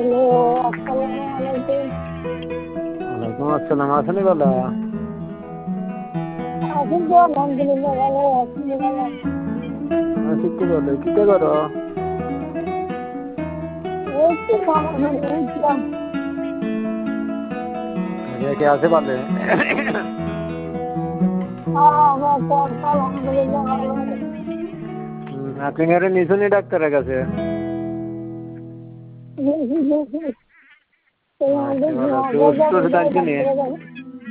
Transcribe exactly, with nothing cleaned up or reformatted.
Hello, আসসালামু আলাইকুম। ওয়ালাইকুম আসসালাম। আছেন ভালো? আছি তো আলহামদুলিল্লাহ ভালো আছি ভালো। আছি তো ভালো। কিটা করো? এই তো খাবার খেয়ে উঠলাম। কে কে আছে ভালো? আমার সব আলহামদুলিল্লাহ ভালো। আপনি আরে নিশুনি ডাক্তারের কাছে? বেশি বেশি তোমাদের আচ্ছা ভালো। তো আগে ওষুধ যাবো টষুধ আনছেনি? ডাক্তারের কাছে।